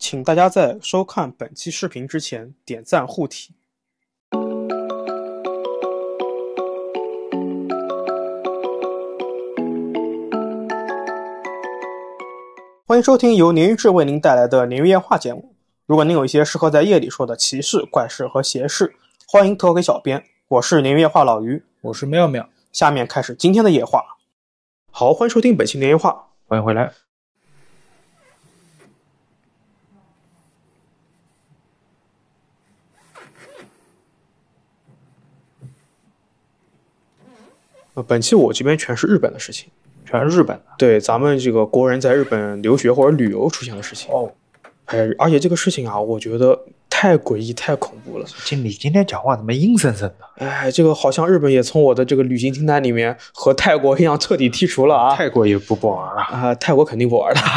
请大家在收看本期视频之前点赞护体。欢迎收听由鲶鱼志为您带来的鲶鱼夜话节目。如果您有一些适合在夜里说的奇事、怪事和邪事，欢迎投给小编。我是鲶鱼夜话老于， 我是妙妙。 下面开始今天的夜话。好，欢迎收听本期鲶鱼夜话， 欢迎回来。 本期我这边全是日本的事情， 全是日本的。 对，咱们这个国人在日本留学或者旅游出现的事情。 哦， 而且这个事情啊，我觉得太诡异、太恐怖了。 你今天讲话怎么阴森森的？ 这个好像日本也从我的这个旅行清单里面和泰国一样彻底剔除了啊。 泰国也不玩啊。 泰国肯定不玩的。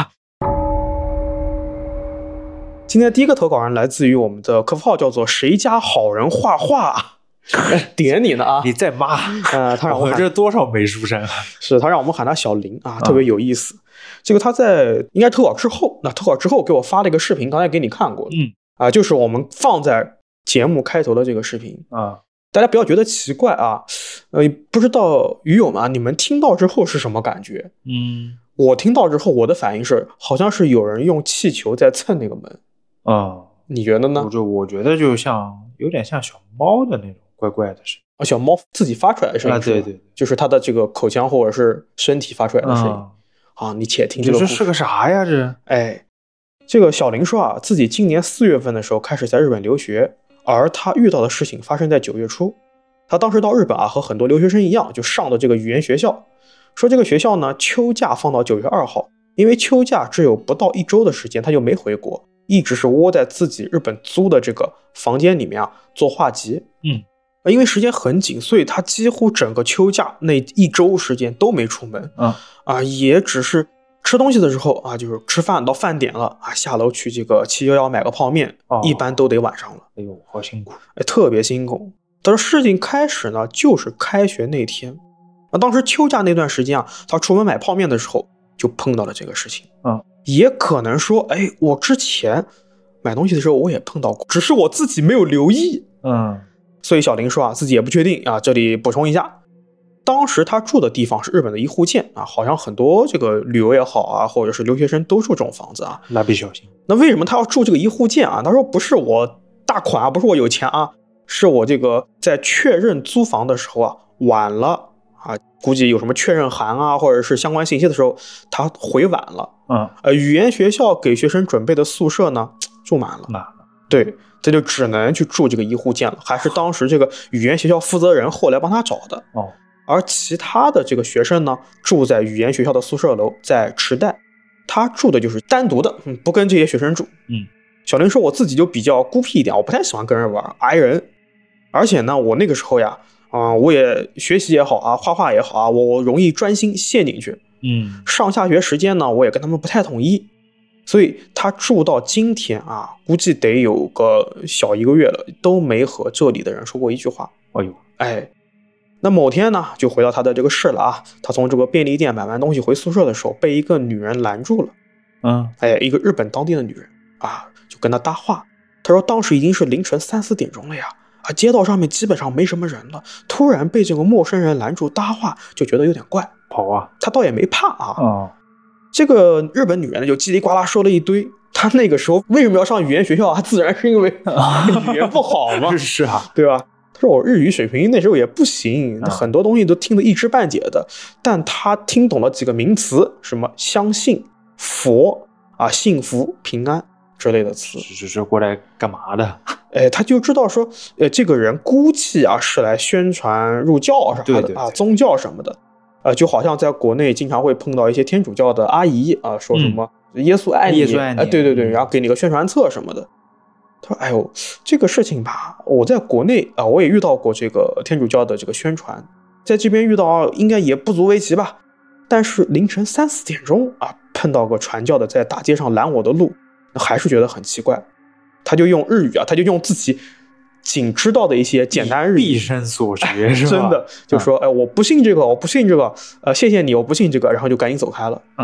今天第一个投稿人来自于我们的客服号，叫做谁家好人画画。点你呢啊！ 你在骂？ 他让我这多少美术生啊？ 是他让我们喊他小林啊，特别有意思。这个他在应该投稿之后，给我发了一个视频，刚才给你看过的。就是我们放在节目开头的这个视频啊。大家不要觉得奇怪啊，不知道鱼友们你们听到之后是什么感觉？我听到之后，我的反应是，好像是有人用气球在蹭那个门啊。你觉得呢？ 我觉得就有点像小猫的那种怪怪的声音， 小猫自己发出来的声音对对， 就是它的这个口腔或者是身体发出来的声音你且听这个故事。 这是个啥呀？ 这个小林说啊，自己今年4月份的时候开始在日本留学，而他遇到的事情发生在9月初。他当时到日本和很多留学生一样，就上的这个语言学校。说这个学校呢，秋假放到9月2号，因为秋假只有不到1周的时间，他就没回国，一直是窝在自己日本租的这个房间里面做画集。因为时间很紧，所以他几乎整个秋假那1周时间都没出门。也只是吃东西的时候就是吃饭到饭点了下楼去这个711买个泡面，一般都得晚上了。 哎呦，好辛苦， 特别辛苦。但是事情开始呢，就是开学那天。当时秋假那段时间他出门买泡面的时候就碰到了这个事情。也可能说，我之前买东西的时候我也碰到过，只是我自己没有留意。所以小林说自己也不确定这里补充一下，当时他住的地方是日本的一户建好像很多这个旅游也好或者是留学生都住这种房子蜡笔小新。 那为什么他要住这个一户建他说不是我大款不是我有钱是我这个在确认租房的时候晚了估计有什么确认函或者是相关信息的时候他回晚了。语言学校给学生准备的宿舍呢住满了。对，这就只能去住这个一户建了，还是当时这个语言学校负责人后来帮他找的。而其他的这个学生呢，住在语言学校的宿舍楼，在池袋，他住的就是单独的，不跟这些学生住。小林说我自己就比较孤僻一点，我不太喜欢跟人玩，挨人。而且呢，我那个时候我也学习也好画画也好我容易专心陷进去。上下学时间呢，我也跟他们不太统一。所以他住到今天估计得有个小1个月了，都没和这里的人说过一句话。那某天呢，就回到他的这个市了他从这个便利店买完东西回宿舍的时候，被一个女人拦住了。一个日本当地的女人就跟他搭话。他说当时已经是凌晨3、4点钟了呀，街道上面基本上没什么人了，突然被这个陌生人拦住搭话，就觉得有点怪。 跑他倒也没怕这个日本女人就叽里呱啦说了一堆。她那个时候为什么要上语言学校自然是因为语言不好嘛。 是对吧？她说我日语水平那时候也不行，很多东西都听得一知半解的，但她听懂了几个名词，什么相信、佛幸福、平安之类的词。 是过来干嘛的？ 他就知道说这个人估计是来宣传入教啥的。 对宗教什么的。就好像在国内经常会碰到一些天主教的阿姨说什么耶稣爱你，对，然后给你个宣传册什么的。他说这个事情我在国内我也遇到过这个天主教的这个宣传，在这边遇到应该也不足为奇吧。但是凌晨3、4点钟碰到个传教的在大街上拦我的路，还是觉得很奇怪。他就用日语他就用自己仅知道的一些简单日语， 毕生所学是吧？ 真的就说我不信这个，我不信这个，谢谢你，我不信这个，然后就赶紧走开了。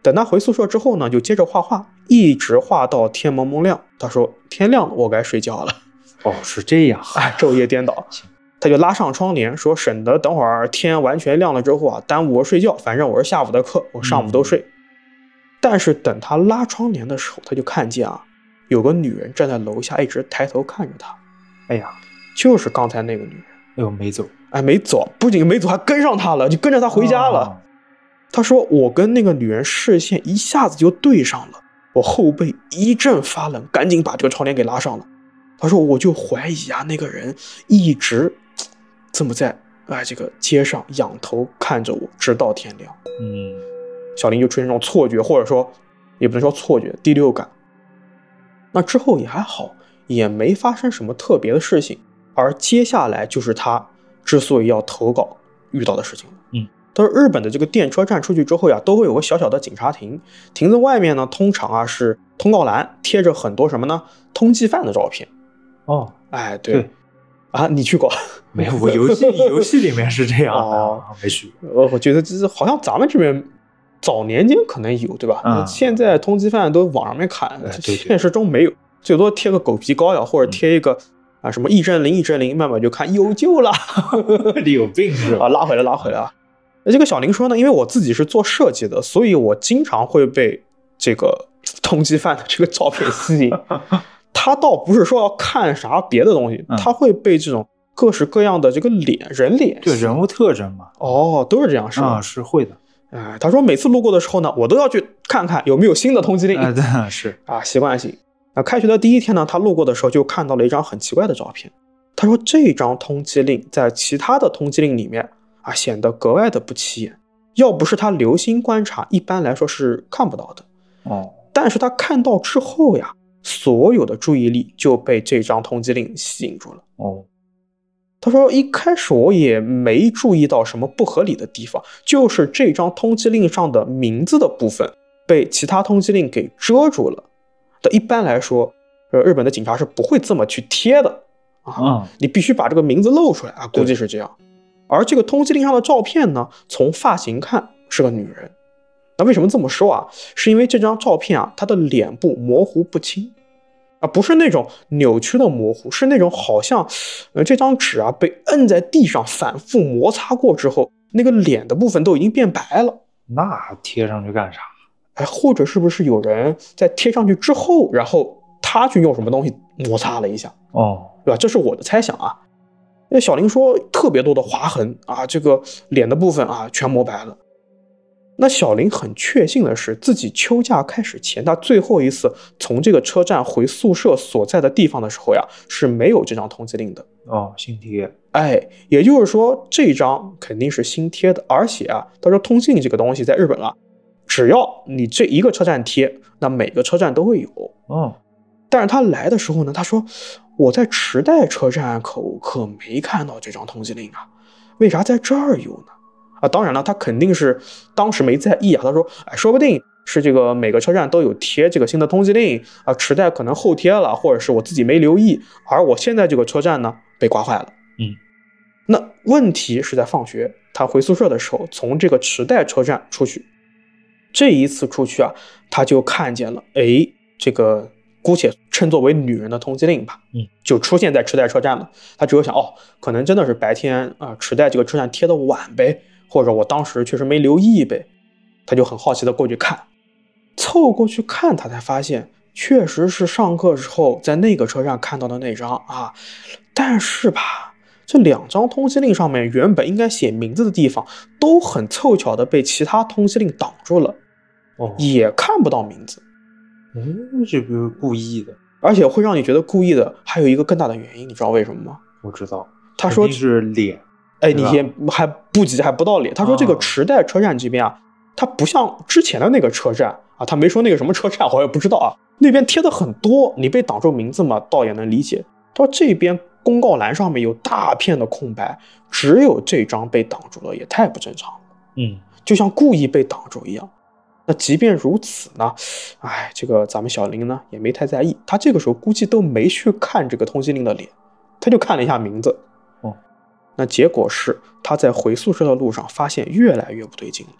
等他回宿舍之后呢，就接着画画，一直画到天蒙蒙亮。他说天亮了，我该睡觉了。 哦，是这样。 哎，昼夜颠倒。他就拉上窗帘，说省得等会儿天完全亮了之后啊，耽误我睡觉。反正我是下午的课，我上午都睡。但是等他拉窗帘的时候，他就看见啊，有个女人站在楼下，一直抬头看着他。 哎呀， 就是刚才那个女人。 哎呦，没走。 哎，没走，不仅没走，还跟上他了，就跟着他回家了。他说我跟那个女人视线一下子就对上了，我后背一阵发冷，赶紧把这个窗帘给拉上了。他说我就怀疑啊，那个人一直这么在这个街上仰头看着我，直到天亮。小林就出现这种错觉，或者说也不能说错觉，第六感。那之后也还好，也没发生什么特别的事情。而接下来就是他之所以要投稿遇到的事情了。但是日本的这个电车站出去之后呀，都会有个小小的警察亭，亭子外面呢，通常啊是通告栏贴着很多什么呢？通缉犯的照片。 哦， 哎，对啊，你去过？ 没有，我游戏里面是这样的，没去。 我觉得这好像咱们这边早年间可能有，对吧？现在通缉犯都网上面看，现实中没有，最多贴个狗皮膏药，或者贴一个什么1针0，1针0，慢慢就看有救了。 你有病是吧？ 拉回来啊。这个小林说呢，因为我自己是做设计的，所以我经常会被这个通缉犯的这个照片吸引。他倒不是说要看啥别的东西，他会被这种各式各样的这个人脸， 对人物特征嘛。 哦，都是这样，是吧？ 是会的。 他说每次路过的时候呢，我都要去看看有没有新的通缉令。 是习惯性。开学的第一天呢，他路过的时候就看到了一张很奇怪的照片。他说这张通缉令在其他的通缉令里面显得格外的不起眼，要不是他留心观察，一般来说是看不到的。但是他看到之后呀，所有的注意力就被这张通缉令吸引住了。他说一开始我也没注意到什么不合理的地方，就是这张通缉令上的名字的部分被其他通缉令给遮住了。一般来说日本的警察是不会这么去贴的你必须把这个名字露出来估计是这样。而这个通缉令上的照片呢，从发型看是个女人。那为什么这么说是因为这张照片她的脸部模糊不清不是那种扭曲的模糊，是那种好像这张纸被摁在地上反复摩擦过之后，那个脸的部分都已经变白了。 那贴上去干啥？ 或者是不是有人在贴上去之后，然后他去用什么东西摩擦了一下对吧？这是我的猜想因为小林说特别多的划痕这个脸的部分全磨白了。那小林很确信的是，自己秋假开始前，他最后一次从这个车站回宿舍所在的地方的时候是没有这张通缉令的。 新贴。 也就是说这张肯定是新贴的，而且他说通缉令这个东西在日本只要你这一个车站贴，那每个车站都会有。但是他来的时候呢，他说我在池袋车站口可没看到这张通缉令为啥在这儿有呢？当然了，他肯定是当时没在意他说说不定是这个每个车站都有贴这个新的通缉令池袋可能后贴了，或者是我自己没留意，而我现在这个车站呢被刮坏了。那问题是在放学，他回宿舍的时候从这个池袋车站出去，这一次出去他就看见了这个姑且称作为女人的通缉令吧就出现在池袋车站了。他只有想可能真的是白天池袋这个车站贴的晚呗，或者我当时确实没留意呗。他就很好奇的过去看，凑过去看，他才发现确实是上课时候在那个车站看到的那张但是吧，这两张通缉令上面原本应该写名字的地方都很凑巧的被其他通缉令挡住了也看不到名字。 这不是故意的， 而且会让你觉得故意的还有一个更大的原因，你知道为什么吗？ 我知道， 他说是脸。 你也还不到脸。他说这个池袋车站这边它不像之前的那个车站他没说那个什么车站，我也不知道那边贴的很多，你被挡住名字嘛，倒也能理解。他说这边公告栏上面有大片的空白，只有这张被挡住了，也太不正常了。就像故意被挡住一样。那即便如此呢，这个咱们小林呢也没太在意，他这个时候估计都没去看这个通缉令的脸，他就看了一下名字。那结果是他在回宿舍的路上发现越来越不对劲了。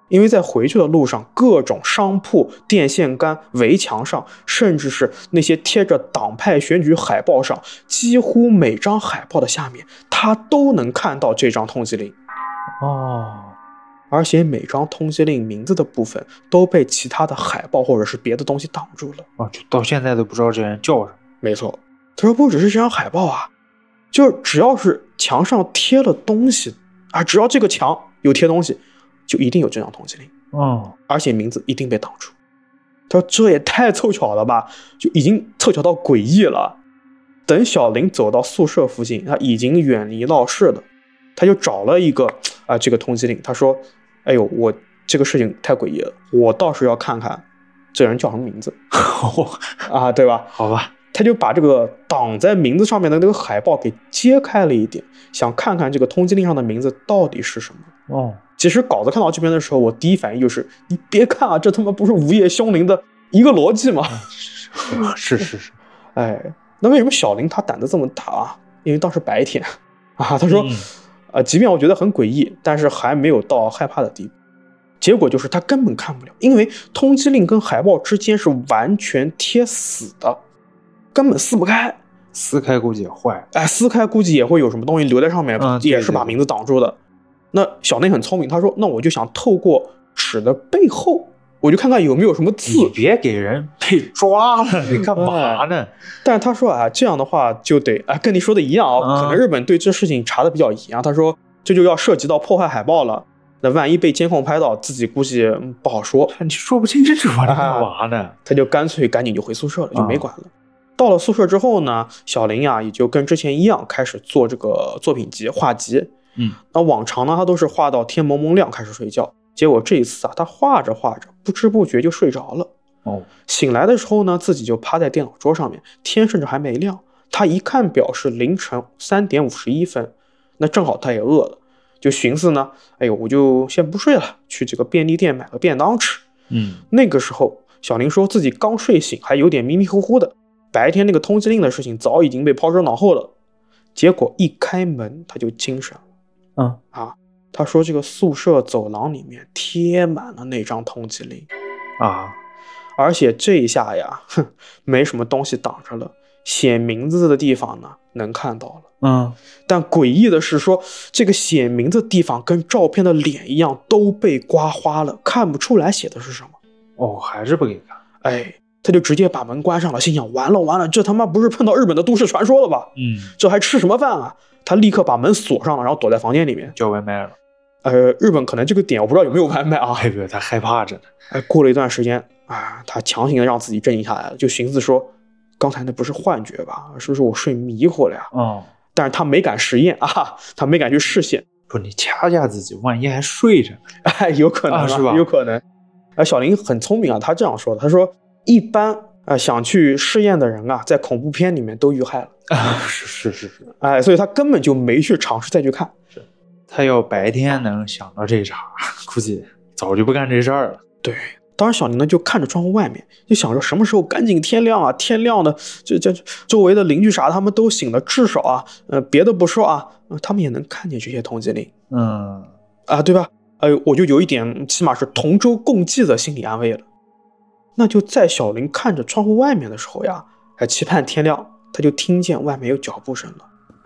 因为在回去的路上，各种商铺、电线杆、围墙上，甚至是那些贴着党派选举海报上，几乎每张海报的下面，他都能看到这张通缉令。而且每张通缉令名字的部分都被其他的海报或者是别的东西挡住了。 就到现在都不知道这人叫什么。 没错，他说不只是这张海报啊，就只要是墙上贴了东西啊，只要这个墙有贴东西，就一定有这张通缉令。而且名字一定被挡住。他说这也太凑巧了吧，就已经凑巧到诡异了。等小林走到宿舍附近，他已经远离闹市了，他就找了一个这个通缉令。他说哎呦，我这个事情太诡异了，我倒是要看看这人叫什么名字对吧？ 好吧， 他就把这个挡在名字上面的那个海报给揭开了一点，想看看这个通缉令上的名字到底是什么。其实稿子看到这边的时候，我第一反应就是你别看啊，这他妈不是午夜凶铃的一个逻辑吗？ 是那为什么小林他胆子这么大啊？因为当时白天他说即便我觉得很诡异，但是还没有到害怕的地步。结果就是他根本看不了，因为通缉令跟海报之间是完全贴死的，根本撕不开。 撕开估计也坏， 撕开估计也会有什么东西留在上面，也是把名字挡住的。那小林很聪明，他说那我就想透过纸的背后，我就看看有没有什么字。 你别给人被抓了，你干嘛呢？ 但是他说这样的话就得跟你说的一样可能日本对这事情查的比较严。他说这就要涉及到破坏海报了，那万一被监控拍到，自己估计不好说。 你说不清楚你干嘛呢？ 他就干脆赶紧就回宿舍了，就没管了。到了宿舍之后呢，小林也就跟之前一样开始做这个作品集画集。那往常呢他都是画到天蒙蒙亮开始睡觉，结果这一次他画着画着不知不觉就睡着了。醒来的时候呢，自己就趴在电脑桌上面，天甚至还没亮。他一看表是凌晨3点51分，那正好他也饿了，就寻思呢，我就先不睡了，去这个便利店买个便当吃。那个时候小林说自己刚睡醒，还有点迷迷糊糊的，白天那个通缉令的事情早已经被抛之脑后了。结果一开门他就精神了。他说这个宿舍走廊里面贴满了那张通缉令而且这一下没什么东西挡着了，写名字的地方呢能看到了。但诡异的是说这个写名字的地方跟照片的脸一样都被刮花了，看不出来写的是什么。 还是不给看。 他就直接把门关上了，心想完了，这他妈不是碰到日本的都市传说了吧？这还吃什么饭啊？他立刻把门锁上了，然后躲在房间里面叫外卖了。 日本可能这个点我不知道有没有外卖他害怕着呢。 过了一段时间他强行的让自己镇定下来了，就寻思说刚才那不是幻觉吧？是不是我睡迷糊了呀？但是他没敢实验他没敢去试验。 不，你掐架自己，万一还睡着有可能是吧？ 有可能。小林很聪明他这样说的，他说一般想去试验的人在恐怖片里面都遇害了是所以他根本就没去尝试再去看。 他要白天能想到这茬，估计早就不干这事儿了。 对，当时小林呢就看着窗户外面，就想着什么时候赶紧天亮天亮的这周围的邻居啥他们都醒了，至少别的不说他们也能看见这些通缉令。对吧？我就有一点起码是同舟共济的心理安慰了。那就在小林看着窗户外面的时候期盼天亮，他就听见外面有脚步声了。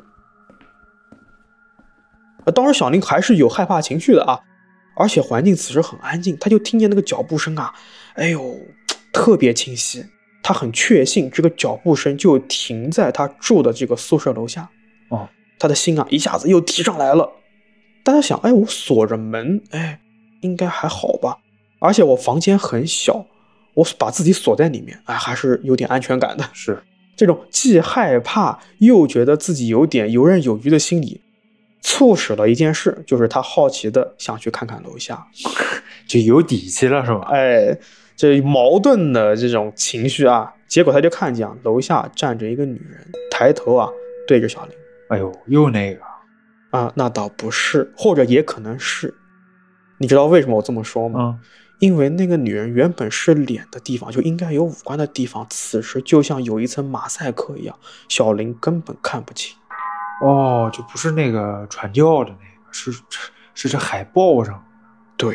当时小林还是有害怕情绪的而且环境此时很安静，他就听见那个脚步声特别清晰。他很确信这个脚步声就停在他住的这个宿舍楼下。他的心一下子又提上来了。但他想我锁着门应该还好吧，而且我房间很小，我把自己锁在里面还是有点安全感的。 是这种既害怕又觉得自己有点游刃有余的心理促使了一件事，就是他好奇的想去看看楼下就有底气了是吧？ 这矛盾的这种情绪结果他就看见楼下站着一个女人，抬头对着小林。 又那个那倒不是，或者也可能是。你知道为什么我这么说吗？因为那个女人原本是脸的地方就应该有五官的地方，此时就像有一层马赛克一样，小林根本看不清。 就不是那个传教的那个，是这海报上。 对，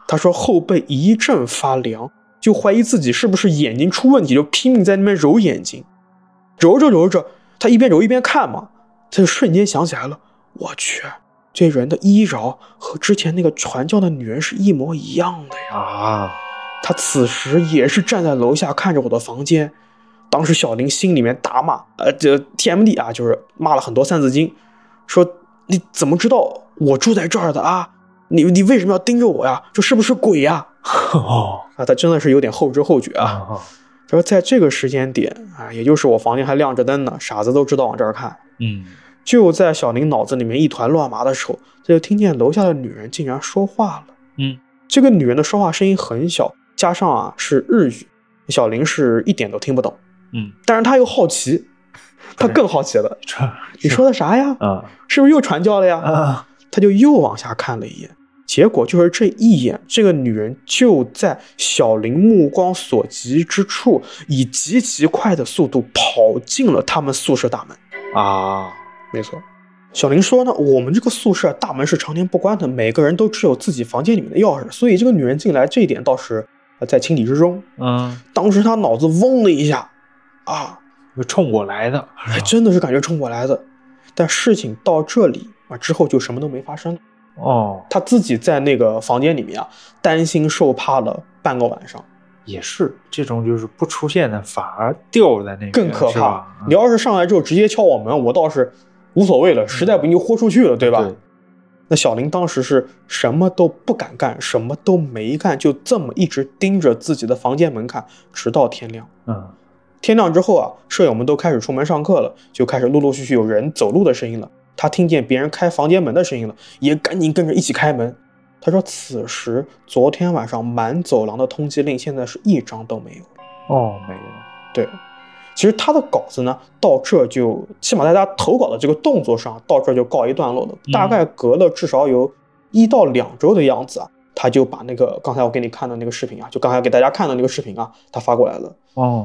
他说后背一阵发凉，就怀疑自己是不是眼睛出问题，就拼命在那边揉眼睛，揉着揉着，他一边揉一边看嘛，他就瞬间想起来了，我去，这人的衣着和之前那个传教的女人是一模一样的呀！ 啊， 他此时也是站在楼下看着我的房间，当时小林心里面大骂，这 TMD 啊，就是骂了很多三字经，说你怎么知道我住在这儿的啊？你为什么要盯着我呀？这是不是鬼呀？啊，他真的是有点后知后觉啊。说在这个时间点啊，也就是我房间还亮着灯呢，傻子都知道往这儿看。就在小林脑子里面一团乱麻的时候，他就听见楼下的女人竟然说话了。这个女人的说话声音很小，加上啊是日语，小林是一点都听不懂。但是他又好奇，他更好奇了。你说的啥呀？是不是又传教了呀？他就又往下看了一眼，结果就是这一眼，这个女人就在小林目光所及之处，以极其快的速度跑进了他们宿舍大门。 啊， 没错。小林说呢，我们这个宿舍大门是常年不关的，每个人都只有自己房间里面的钥匙，所以这个女人进来这一点倒是在情理之中。当时他脑子嗡了一下，啊， 冲我来的， 真的是感觉冲我来的。但事情到这里啊之后就什么都没发生了。他自己在那个房间里面啊，担心受怕了半个晚上。 也是这种就是不出现的反而吊在那边更可怕。你要是上来之后直接敲我门，我倒是无所谓了，实在不行就豁出去了，对吧？ 对。 那小林当时是什么都不敢干，什么都没干，就这么一直盯着自己的房间门看，直到天亮。天亮之后啊，舍友们都开始出门上课了，就开始陆陆续续有人走路的声音了。他听见别人开房间门的声音了，也赶紧跟着一起开门。他说此时昨天晚上满走廊的通缉令现在是一张都没有了。 没了。 对，其实他的稿子呢到这就起码在他投稿的这个动作上到这就告一段落了。大概隔了至少有1到2周的样子啊，他就把那个刚才我给你看的那个视频啊，就刚才给大家看的那个视频啊，他发过来了。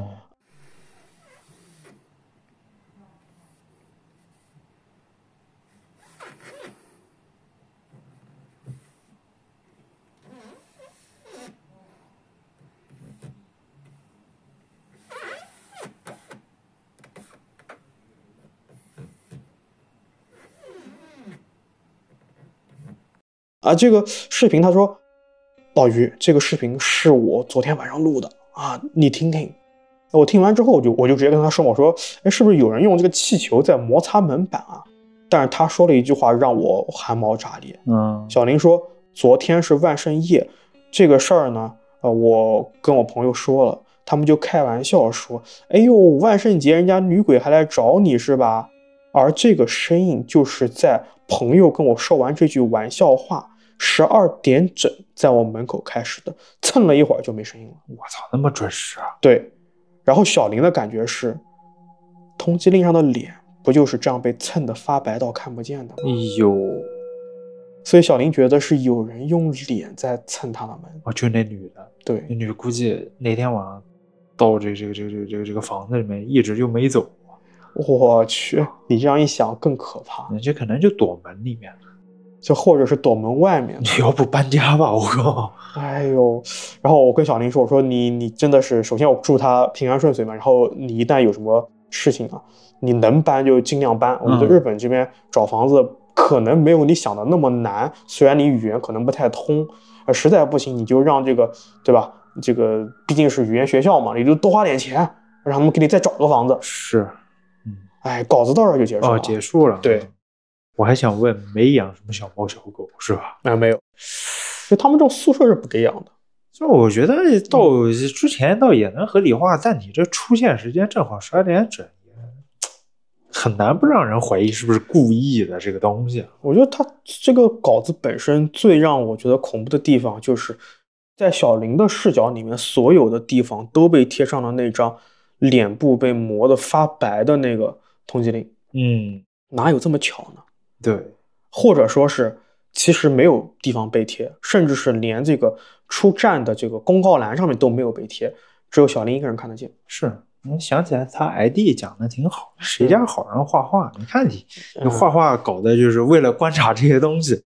这个视频他说，老于，这个视频是我昨天晚上录的啊，你听听。我听完之后我就直接跟他说，我说，是不是有人用这个气球在摩擦门板啊？但是他说了一句话让我汗毛炸裂。小林说，昨天是万圣夜，这个事儿呢，我跟我朋友说了，他们就开玩笑说，哎呦，万圣节人家女鬼还来找你是吧？而这个声音就是在朋友跟我说完这句玩笑话12点整在我门口开始的，蹭了一会儿就没声音了。 我操，那么准时啊！ 对，然后小林的感觉是，通缉令上的脸不就是这样被蹭得发白到看不见的吗？所以小林觉得是有人用脸在蹭他的门。 就那女的， 对， 那女的估计那天晚上到这个房子里面一直就没走。 我去，你这样一想更可怕。 这可能就躲门里面了， 就或者是躲门外面。 你要不搬家吧，我靠！ 哎呦，然后我跟小林说，我说你真的是，首先我祝他平安顺遂嘛，然后你一旦有什么事情啊，你能搬就尽量搬。我们在日本这边找房子可能没有你想的那么难，虽然你语言可能不太通，实在不行你就让这个，对吧？这个毕竟是语言学校嘛，你就多花点钱，让他们给你再找个房子。 是。 稿子到这儿就结束了。 结束了。 对， 我还想问，没养什么小猫小狗是吧？ 没有，就他们这种宿舍是不给养的。 就我觉得到之前倒也能合理化，但你这出现时间正好12点整，很难不让人怀疑是不是故意的这个东西。 我觉得他这个稿子本身最让我觉得恐怖的地方，就是在小林的视角里面，所有的地方都被贴上了那张脸部被磨得发白的那个通缉令。哪有这么巧呢？ 对， 或者说是其实没有地方被贴，甚至是连这个出站的这个公告栏上面都没有被贴，只有小林一个人看得见。 是，我想起来他 ID 讲的挺好，谁家好人画画？你看你画画搞的就是为了观察这些东西，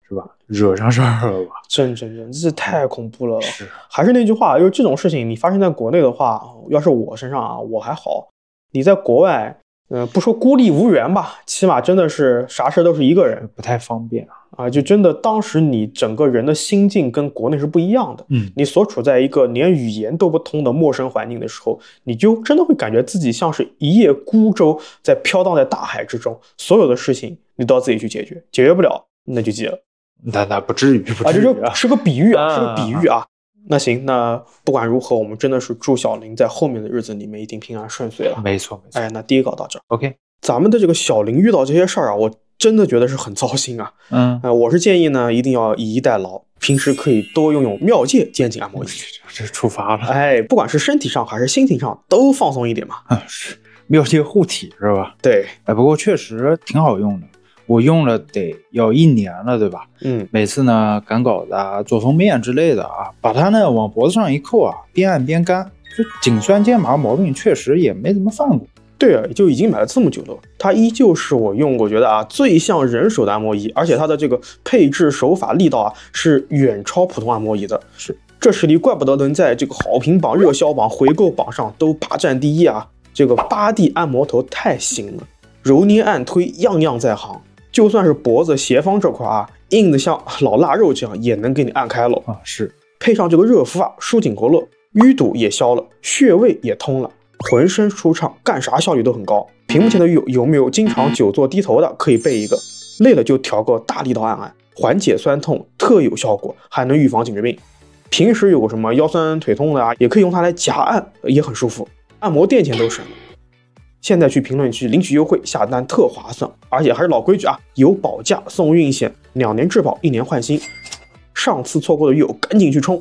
是吧？惹上事儿了吧？ 真，这太恐怖了。 是， 还是那句话，就是这种事情你发生在国内的话，要是我身上啊，我还好。你在国外，不说孤立无援吧，起码真的是啥事都是一个人， 不太方便啊。就真的当时你整个人的心境跟国内是不一样的。你所处在一个连语言都不通的陌生环境的时候，你就真的会感觉自己像是一叶孤舟，在飘荡在大海之中，所有的事情你都要自己去解决，解决不了那就急了。 那不至于，不至于这是个比喻啊，是个比喻啊。那行，那不管如何，我们真的是祝小林在后面的日子里面一定平安顺遂了。 没错。 哎，那第一稿到这儿。 OK， 咱们的这个小林遇到这些事儿啊，我真的觉得是很糟心啊。我是建议呢，一定要以逸待劳，平时可以多用妙界肩颈按摩仪。 这触发了。 哎，不管是身体上还是心情上，都放松一点嘛。 是妙界护体是吧？ 对。 不过确实挺好用的。我用了得要1年了，对吧？每次呢赶稿子啊、做封面之类的啊，把它呢往脖子上一扣啊，边按边干，就颈酸肩麻毛病确实也没怎么犯过。 对啊，就已经买了这么久了，它依旧是我用过觉得啊最像人手的按摩仪，而且它的这个配置手法力道啊是远超普通按摩仪的。 是， 这实力怪不得能在这个好评榜、热销榜、回购榜上都霸占第一啊！这个8D 按摩头太行了，揉捏按推样样在行。就算是脖子斜方这块啊，硬的像老腊肉这样也能给你按开了啊！是， 配上这个热敷啊，舒紧活络，淤堵也消了，穴位也通了，浑身舒畅，干啥效率都很高。屏幕前的有没有经常久坐低头的，可以备一个，累了就调个大力道按，缓解酸痛，特有效果，还能预防颈椎病。平时有个什么腰酸腿痛的啊，也可以用它来夹按，也很舒服，按摩店钱都省了。现在去评论区领取优惠，下单特划算，而且还是老规矩啊，有保价送运险，2年质保，1年换新。上次错过的鱼友赶紧去冲。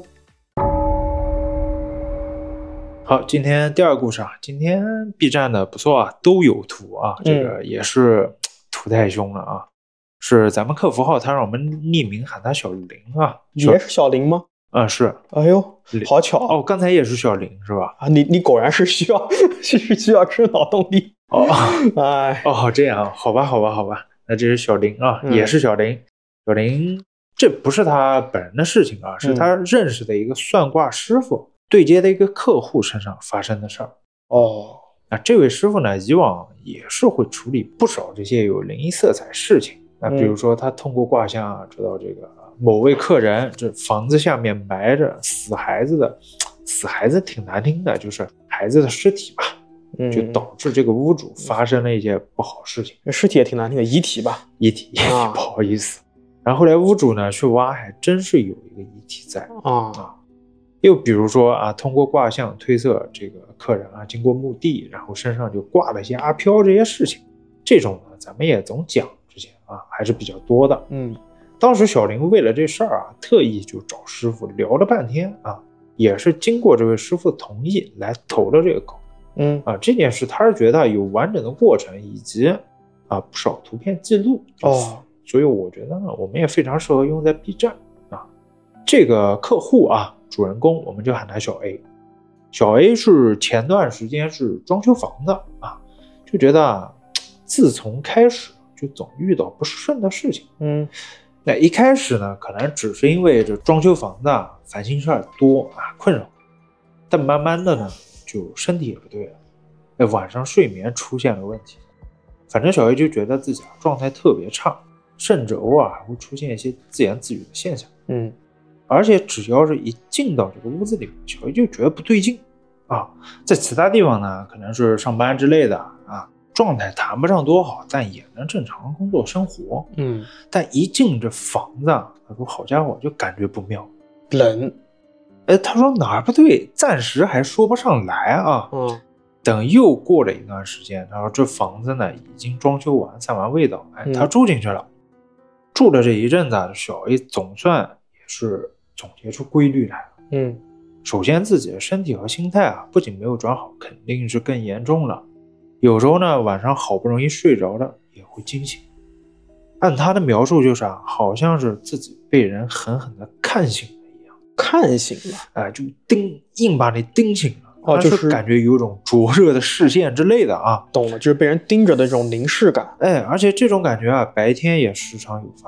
好，今天第二个故事啊，今天 B 站的不错啊，都有图啊，这个也是图太凶了啊，是咱们客服号，他让我们匿名喊他小林啊， 也是小林吗？ 是。 哎呦，好巧哦，刚才也是小林是吧？ 啊，你果然是需要吃脑动力哦。 哎， 这样，好吧，那这是小林啊，也是小林。小林这不是他本人的事情啊，是他认识的一个算卦师傅对接的一个客户身上发生的事儿。那这位师傅呢，以往也是会处理不少这些有灵异色彩事情。那比如说他通过卦象啊，知道这个某位客人这房子下面埋着死孩子挺难听的，就是孩子的尸体吧，就导致这个屋主发生了一些不好事情。 尸体也挺难听的，遗体吧？ 遗体不好意思。然后后来屋主呢去挖，还真是有一个遗体在又比如说啊，通过卦象推测这个客人啊经过墓地，然后身上就挂了一些阿飘这些事情，这种呢咱们也总讲之前啊还是比较多的。当时小林为了这事儿啊，特意就找师傅聊了半天啊，也是经过这位师傅同意来投了这个稿。这件事他是觉得有完整的过程以及不少图片记录所以我觉得呢，我们也非常适合用在 B 站啊。这个客户啊，主人公我们就喊他小 A。小 A 是前段时间是装修房子啊，就觉得自从开始就总遇到不顺的事情。那一开始呢，可能只是因为这装修房子烦心事儿多困扰，但慢慢的呢，就身体也不对了，晚上睡眠出现了问题。反正小 A 就觉得自己状态特别差，甚至偶尔还会出现一些自言自语的现象。而且只要是一进到这个屋子里面，小 A 就觉得不对劲在其他地方呢，可能是上班之类的状态谈不上多好，但也能正常工作生活。但一进这房子他说好家伙，就感觉不妙， 冷。 他说哪儿不对，暂时还说不上来等又过了一段时间，他说这房子呢已经装修完，散完味道，他住进去了。住了这一阵子，小 A 总算也是总结出规律来了。首先自己的身体和心态不仅没有转好，肯定是更严重了。有时候呢，晚上好不容易睡着了，也会惊醒。按他的描述就是好像是自己被人狠狠的看醒了一样。 看醒了？ 就硬把你盯醒了。就是感觉有种灼热的视线之类的懂了，就是被人盯着的这种凝视感。 而且这种感觉白天也时常有发生。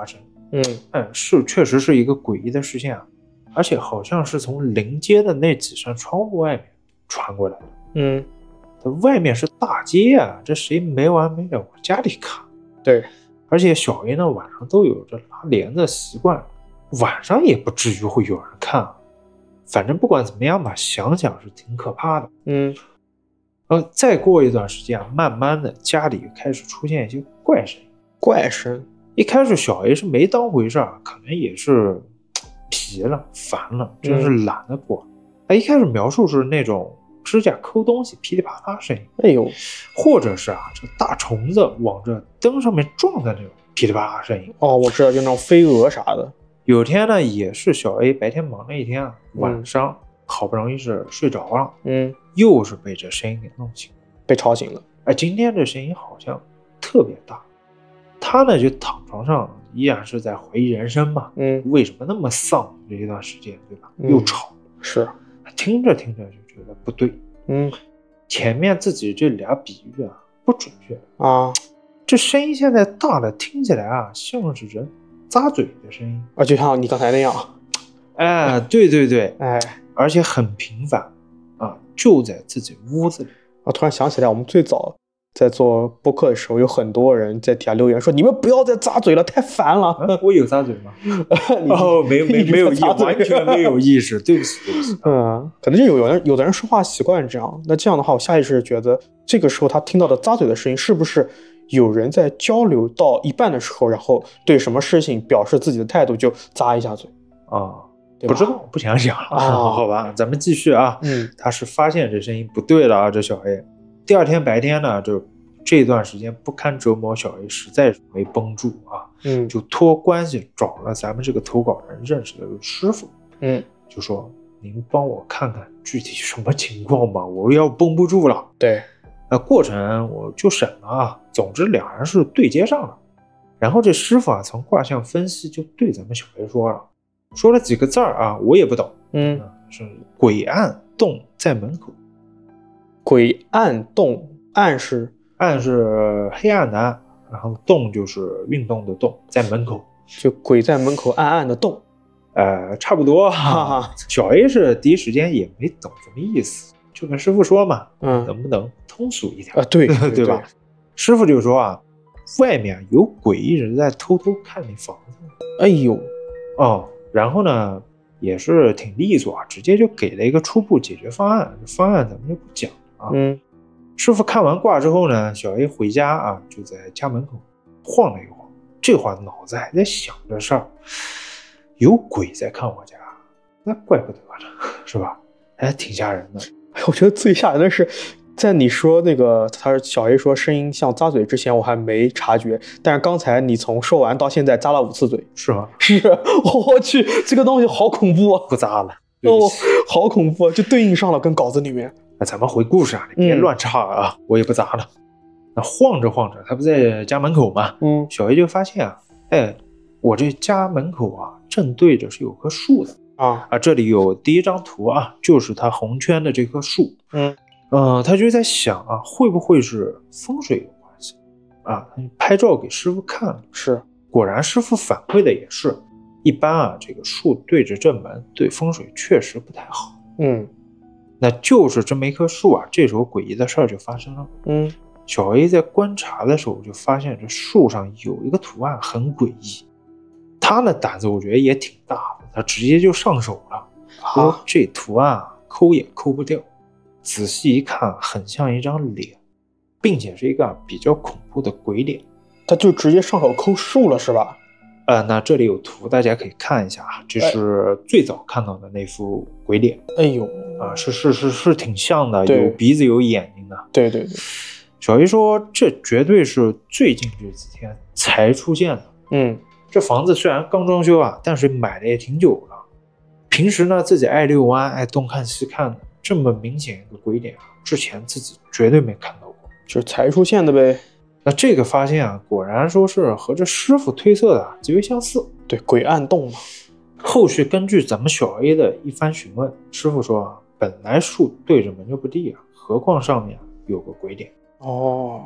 是确实是一个诡异的事件啊，而且好像是从临街的那几扇窗户外面传过来的。它外面是大街啊，这谁没完没了往家里看？ 对， 而且小 A 呢晚上都有着拉帘的习惯，晚上也不至于会有人看啊。反正不管怎么样吧，想想是挺可怕的。再过一段时间啊，慢慢的家里开始出现一些怪声。一开始小 A 是没当回事儿，可能也是疲了烦了，真是懒得管。他一开始描述是那种指甲抠东西噼里啪啦声音，或者是这大虫子往这灯上面撞的那种噼里啪啦声音。 我知道，就那种飞蛾啥的。 有天呢，也是小 A 白天忙了一天啊，晚上好不容易是睡着了，又是被这声音给弄醒， 被吵醒了。 今天这声音好像特别大，他呢就躺床上，依然是在怀疑人生嘛。为什么那么丧这一段时间，对吧？又吵， 是听着听着就觉得不对。前面自己这俩比喻啊不准确啊，这声音现在大了，听起来啊像是人咂嘴的声音啊，就像你刚才那样。 对对对，而且很频繁啊，就在自己屋子里。 突然想起来，我们最早在做播客的时候，有很多人在底下留言说：“你们不要再咂嘴了，太烦了。” 我有咂嘴吗？没有，完全没有意识，对不起。 可能就有的人说话习惯这样。那这样的话，我下意识觉得，这个时候他听到的咂嘴的声音，是不是有人在交流到一半的时候，然后对什么事情表示自己的态度，就咂一下嘴不知道，不想想了。好吧，咱们继续啊。他是发现这声音不对了啊，这小 A。第二天白天呢，就这段时间不堪折磨，小 A 实在是没绷住啊，就托关系找了咱们这个投稿人认识的师傅，就说您帮我看看具体什么情况吧，我要绷不住了。 对， 过程我就省了啊。总之两人是对接上了，然后这师傅啊从卦象分析就对咱们小 A 说了几个字啊，我也不懂，是鬼暗洞在门口。 鬼暗洞，暗是黑暗的暗，然后洞就是运动的动，在门口， 就鬼在门口暗暗的动。 差不多。小 A 是第一时间也没懂什么意思，就跟师傅说嘛，能不能通俗一点对对吧？师傅就说啊，外面有鬼一直在偷偷看你房子。然后呢也是挺利索啊，直接就给了一个初步解决方案。方案咱们就不讲了啊。师傅看完卦之后呢，小 A 回家啊，就在家门口晃了一晃，这会儿脑子还在想着事儿，有鬼在看我家，那怪不得呢，是吧？还挺吓人的。 我觉得最吓人的是，在你说那个他小 A 说声音像咂嘴之前，我还没察觉，但是刚才你从说完到现在咂了5次嘴。 是吗？ 是，我去，这个东西好恐怖啊！ 不咂了， 好恐怖，就对应上了跟稿子里面。 那咱们回故事啊，你别乱插啊，我也不咂了。那晃着晃着，他不在家门口吗？小 A 就发现啊，我这家门口啊，正对着是有棵树的这里有第一张图啊，就是他红圈的这棵树。他就在想啊，会不会是风水有关系啊？他就拍照给师傅看了， 是， 果然师傅反馈的也是，一般啊，这个树对着正门，对风水确实不太好。那就是这么一棵树啊，这时候诡异的事儿就发生了。小 A 在观察的时候就发现这树上有一个图案很诡异，他的胆子我觉得也挺大的，他直接就上手了。说这图案啊，抠也抠不掉，仔细一看很像一张脸，并且是一个比较恐怖的鬼脸。 他就直接上手抠树了是吧？ 那这里有图，大家可以看一下啊，这是最早看到的那副鬼脸。是挺像的，有鼻子有眼睛的。 对。 小 A 说这绝对是最近这几天才出现的。这房子虽然刚装修啊，但是买的也挺久了。平时呢自己爱遛弯，爱东看西看的，这么明显一个鬼脸啊，之前自己绝对没看到过， 就是才出现的呗。 那这个发现啊，果然说是和这师傅推测的极为相似。 对，鬼暗洞嘛。 后续根据咱们小 A 的一番询问，师傅说啊，本来树对着门就不地啊，何况上面有个鬼脸。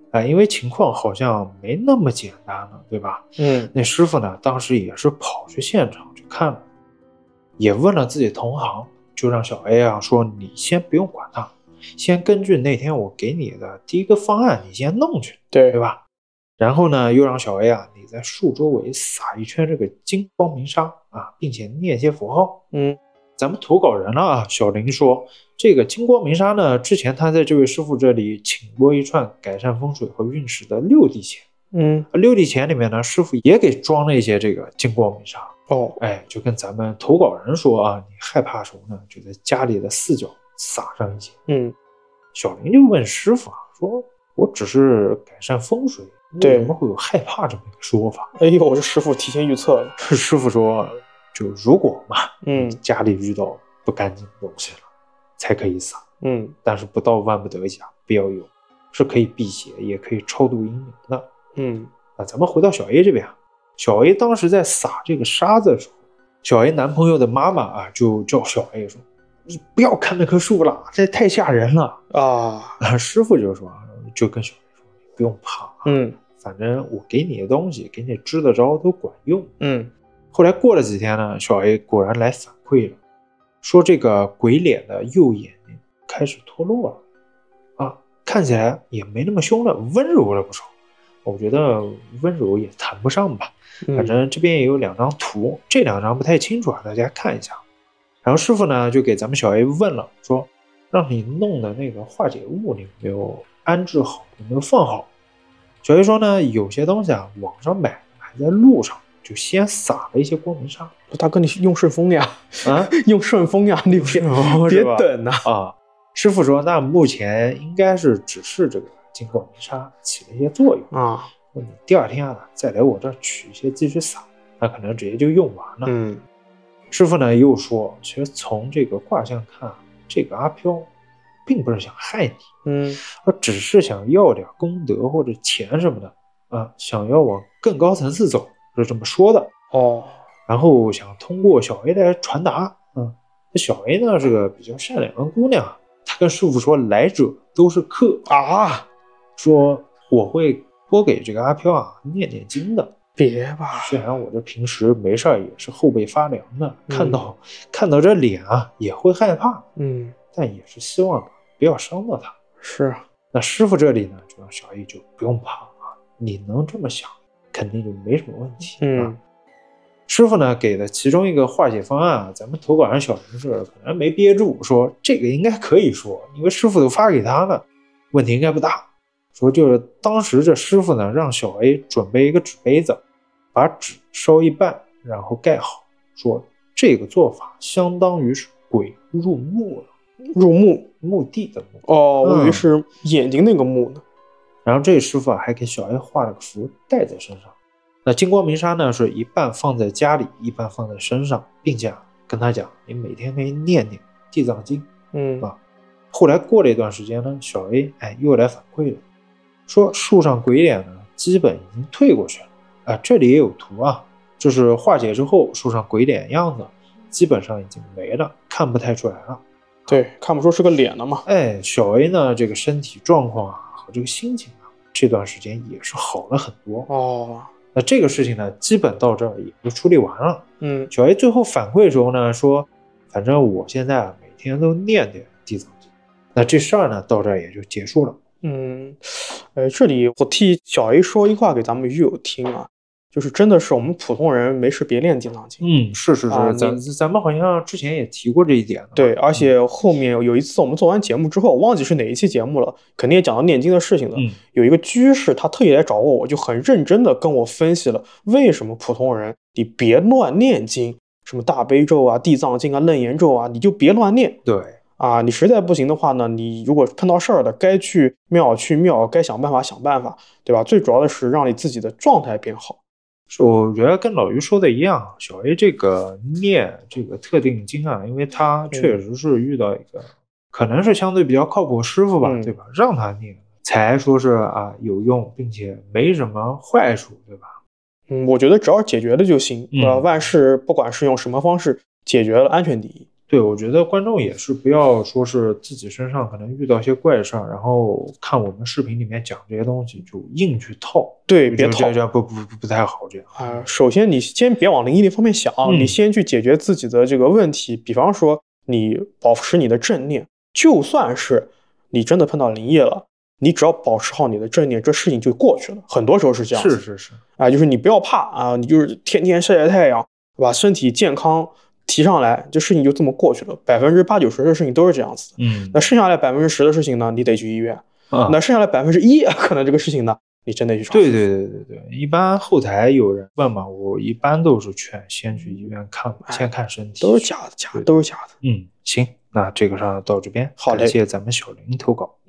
因为情况好像没那么简单了，对吧？那师傅呢，当时也是跑去现场去看了，也问了自己同行，就让小 A 啊说，你先不用管他，先根据那天我给你的第一个方案，你先弄去，对吧？然后呢，又让小 A 啊，你在树周围撒一圈这个金光明砂啊，并且念些符号。咱们投稿人了啊，小林说，这个金光明砂呢，之前他在这位师傅这里请过一串改善风水和运势的6地钱。6地钱里面呢，师傅也给装了一些这个金光明砂。就跟咱们投稿人说啊，你害怕什么呢？就在家里的4角撒上一些。小林就问师傅啊，说我只是改善风水，为什么会有害怕这么一个说法？ 哎呦，这师傅提前预测了。 师傅说，就如果嘛，家里遇到不干净的东西了，才可以撒。但是不到万不得已啊，不要有，是可以辟邪，也可以超度阴灵的。咱们回到小 A 这边啊，小 A 当时在撒这个沙子的时候，小 A 男朋友的妈妈啊，就叫小 A 说，你不要看那棵树了，这太吓人了啊！师傅就说，就跟小 A 说，不用怕，反正我给你的东西，给你支的招都管用。后来过了几天呢，小 A 果然来反馈了，说这个鬼脸的右眼睛开始脱落了啊，看起来也没那么凶了，温柔了不少。我觉得温柔也谈不上吧，反正这边也有2张图，这2张不太清楚啊，大家看一下。然后师傅呢就给咱们小 A 问了，说让你弄的那个化解物你有没有安置好，有没有放好？小 A 说呢，有些东西啊网上买还在路上，就先撒了一些光明砂。 大哥，你用顺丰呀？用顺丰呀，你别等啊！师傅说，那目前应该是只是这个金光明砂起了一些作用啊。你第2天啊再来我这取一些继续撒，那可能直接就用完了。师傅呢又说，其实从这个卦象看，这个阿飘并不是想害你，只是想要点功德或者钱什么的啊，想要往更高层次走，是这么说的。然后想通过小 A 来传达。小 A 呢是个比较善良的姑娘，她跟师傅说，来者都是客啊，说我会多给这个阿飘啊念念经的。 别吧， 虽然我这平时没事也是后背发凉的，看到这脸啊也会害怕，但也是希望不要伤到他。 是啊， 那师傅这里呢就让小 A 就不用怕啊，你能这么想，肯定就没什么问题。师傅呢给的其中一个化解方案啊，咱们投稿人小林是可能没憋住，说这个应该可以说，因为师傅都发给他了，问题应该不大。说就是当时这师傅呢让小 A 准备一个纸杯子，把纸烧一半，然后盖好，说这个做法相当于是鬼入墓了。 入墓， 墓地的墓。 我以为是眼睛那个墓呢。 然后这师傅啊还给小 A 画了个符带在身上。那金光明砂呢是一半放在家里，一半放在身上，并且跟他讲，你每天可以念念地藏经。后来过了一段时间呢，小 A 又来反馈了，说树上鬼脸呢基本已经退过去了。这里也有图啊，就是化解之后树上鬼脸样子基本上已经没了，看不太出来了。 对，看不出是个脸了嘛。 小 A 呢这个身体状况啊和这个心情啊，这段时间也是好了很多。那这个事情呢基本到这儿也就处理完了。小 A 最后反馈的时候呢说，反正我现在每天都念点地藏经。那这事儿呢到这儿也就结束了。 这里我替小 A 说一话给咱们鱼友听啊，就是真的是我们普通人没事别念地藏经。 是，咱们好像之前也提过这一点。 对，而且后面有一次我们做完节目之后，我忘记是哪一期节目了，肯定也讲到念经的事情了。有一个居士他特意来找我，就很认真的跟我分析了为什么普通人你别乱念经，什么大悲咒啊、地藏经啊、楞严咒啊，你就别乱念。 对。 你实在不行的话呢，你如果碰到事儿了，该去庙，该想办法，对吧？最主要的是让你自己的状态变好。 我觉得跟老于说的一样，小 A 这个念这个特定经啊，因为他确实是遇到一个可能是相对比较靠谱师傅吧，对吧？让他念才说是有用，并且没什么坏处，对吧？ 我觉得只要解决了就行。万事不管是用什么方式解决了，安全第一。 对，我觉得观众也是不要说是自己身上可能遇到一些怪事儿，然后看我们视频里面讲这些东西就硬去套。 对，别套， 这样不太好这样首先你先别往灵异那方面想，你先去解决自己的这个问题。比方说你保持你的正念，就算是你真的碰到灵异了，你只要保持好你的正念，这事情就过去了。很多时候是这样子。 是就是你不要怕你就是天天晒晒太阳，把身体健康提上来，这事情就这么过去了。80%-90%的事情都是这样子。那剩下来10%的事情呢，你得去医院。那剩下来1%，可能这个事情呢，你真得去尝试。 对，一般后台有人问嘛，我一般都是劝先去医院看吧，先看身体。 都是假的，都是假的。 行，那这个上到这边， 好嘞， 感谢咱们小林投稿。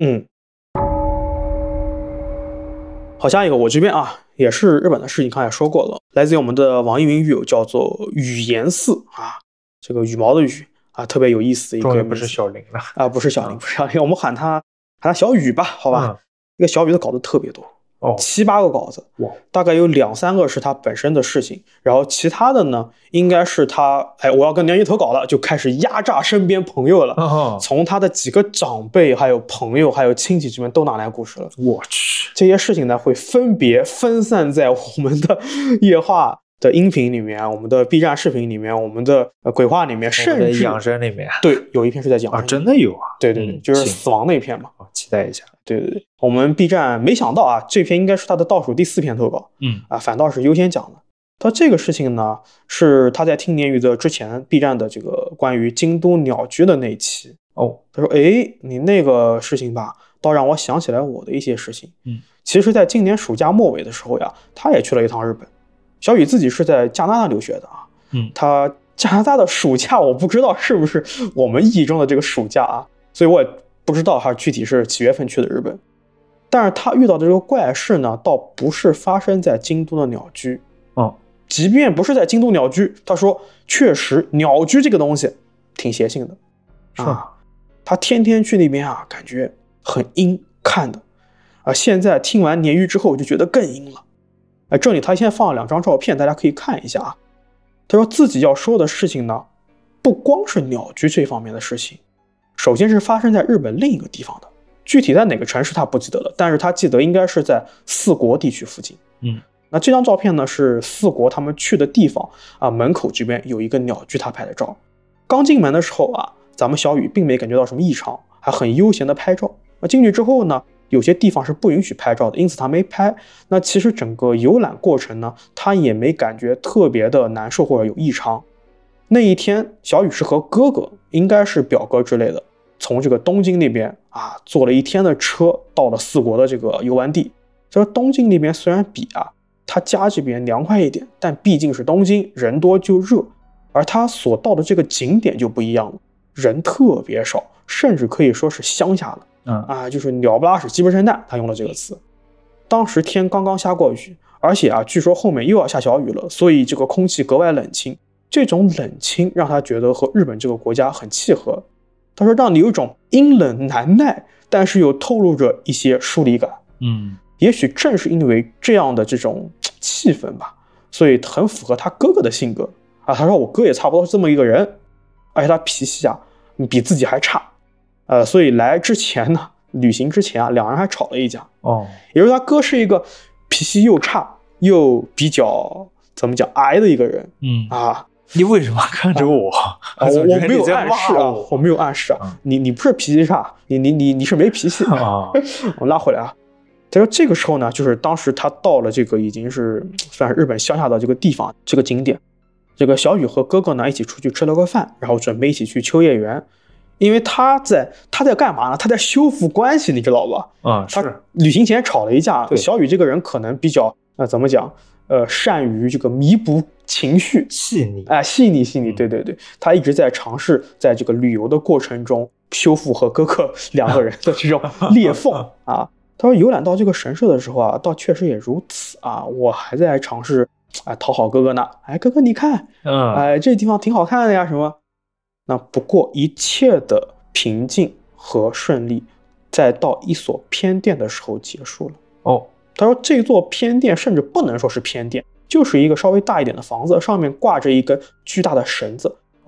好，下一个我这边也是日本的事情，刚才说过了，来自于我们的网易云狱友，叫做语言寺这个羽毛的羽特别有意思的一个名字。 终于不是小林了不是小林，不是小林，我们喊他小雨吧，好吧。这个小雨的稿子特别多，7-8个稿子，大概有2-3个是他本身的事情，然后其他的呢，应该是他我要跟鲶鱼投稿了，就开始压榨身边朋友了。从他的几个长辈、还有朋友、还有亲戚这边都拿来故事了。 我去， 这些事情呢会分别分散在我们的夜话的音频里面，我们的 B 站视频里面，我们的鬼话里面，甚至养生里面。 对，有一篇是在讲真的有对，就是死亡那一篇嘛。 期待一下。 对，我们 B 站没想到这篇应该是他的倒数第4篇投稿。反倒是优先讲的。他这个事情呢，是他在听鲶鱼的之前 B 站的这个关于京都鸟居的那一期。他说你那个事情吧，倒让我想起来我的一些事情。其实在今年暑假末尾的时候呀，他也去了一趟日本。小雨自己是在加拿大留学的他加拿大的暑假我不知道是不是我们意义中的这个暑假所以我也不知道他具体是几月份去的日本。但是他遇到的这个怪事呢，倒不是发生在京都的鸟居。即便不是在京都鸟居，他说确实鸟居这个东西挺邪性的他天天去那边感觉很阴，看的现在听完鲶鱼之后就觉得更阴了。这里他先放了2张照片，大家可以看一下他说自己要说的事情呢，不光是鸟居这方面的事情，首先是发生在日本另一个地方的，具体在哪个城市他不记得了，但是他记得应该是在四国地区附近。那这张照片呢是四国他们去的地方门口这边有一个鸟居，他拍的照。刚进门的时候咱们小雨并没感觉到什么异常，还很悠闲的拍照。进去之后呢，有些地方是不允许拍照的，因此他没拍。那其实整个游览过程呢，他也没感觉特别的难受或者有异常。那一天小雨是和哥哥，应该是表哥之类的，从这个东京那边坐了1天的车到了四国的这个游玩地。这东京那边虽然比他家这边凉快一点，但毕竟是东京，人多就热。而他所到的这个景点就不一样了，人特别少，甚至可以说是乡下了。就是鸟不拉屎鸡不生蛋，他用了这个词。当时天刚刚下过雨，而且据说后面又要下小雨了，所以这个空气格外冷清。这种冷清让他觉得和日本这个国家很契合。他说让你有一种阴冷难耐，但是又透露着一些疏离感。也许正是因为这样的这种气氛吧，所以很符合他哥哥的性格他说我哥也差不多是这么一个人，而且他脾气比自己还差。所以来之前呢，旅行之前两人还吵了一架。也就是他哥是一个脾气又差又比较怎么讲矮的一个人。 你为什么看着我？ 我没有暗示我没有暗示你不是脾气差，你是没脾气我拉回来他说这个时候呢，就是当时他到了这个已经是算是日本乡下的这个地方，这个景点。这个小雨和哥哥呢一起出去吃了个饭，然后准备一起去秋叶原。因为他在干嘛呢？他在修复关系，你知道吧？他旅行前吵了一架。小雨这个人可能比较怎么讲？善于这个弥补情绪， 细腻细腻。对，他一直在尝试在这个旅游的过程中修复和哥哥2个人的这种裂缝他说游览到这个神社的时候倒确实也如此我还在尝试讨好哥哥呢。哥哥你看，这地方挺好看的呀什么。那不过一切的平静和顺利，在到一所偏殿的时候结束了。他说这座偏殿甚至不能说是偏殿，就是一个稍微大一点的房子，上面挂着一根巨大的绳子，